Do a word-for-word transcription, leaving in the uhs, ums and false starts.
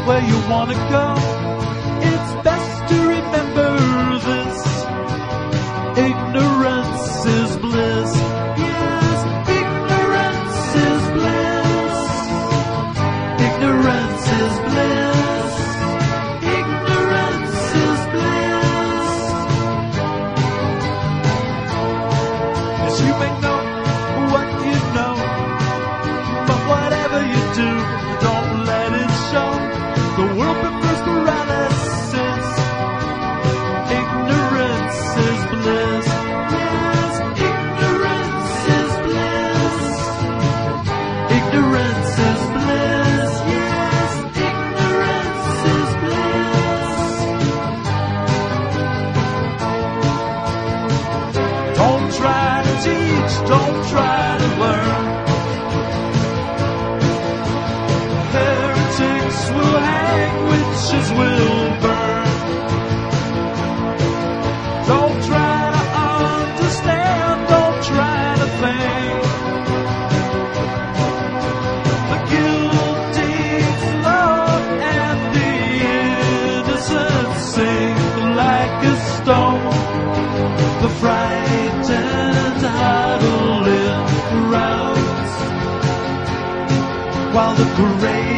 where you wanna go. It's best to remember this. Ignorance is bliss. Yes, ignorance is bliss. Ignorance is bliss. Ignorance is bliss. As you may know what you know, but whatever you do, don't let it show. The world prefers paralysis. Ignorance is bliss. Yes, ignorance is bliss. Ignorance is bliss. Yes, ignorance is bliss. Don't try to teach, don't try to learn. Heretics will hang, witches will burn. Don't try to understand, don't try to think. The guilty float and the innocent sink like a stone. The frightened huddle in crowds, while the courageous